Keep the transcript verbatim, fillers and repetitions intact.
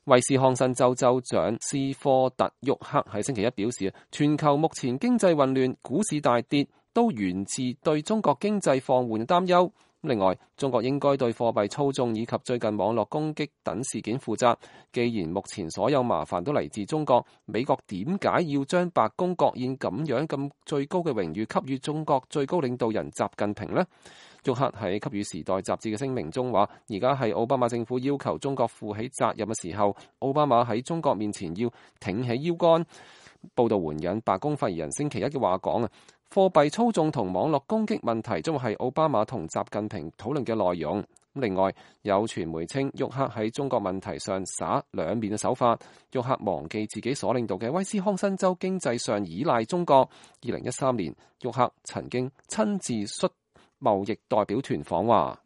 威斯康辛州州長斯科特沃克喺星期一表示，全球目前經濟混亂、股市大跌，都源自對中國經濟放緩嘅擔憂。另外，中國應該對貨幣操縱以及最近網絡攻擊等事件負責。既然目前所有麻煩都嚟自中國，美國點解要將白宮國宴咁樣咁最高嘅榮譽給予中國最高領導人習近平呢？沃克喺給予《時代》雜誌嘅聲明中話，而家係奧巴馬政府要求中國負起責任嘅時候，奧巴馬喺中國面前要挺起腰桿。報道援引白宮發言人星期一嘅話講啊，貨幣操縱同網絡攻擊問題將會係奧巴馬同習近平討論嘅內容。另外，有傳媒稱沃克喺中國問題上耍兩面嘅手法，沃克忘記自己所領導嘅威斯康辛州經濟上依賴中國。二零一三年，沃克曾經親自率貿易代表團訪華。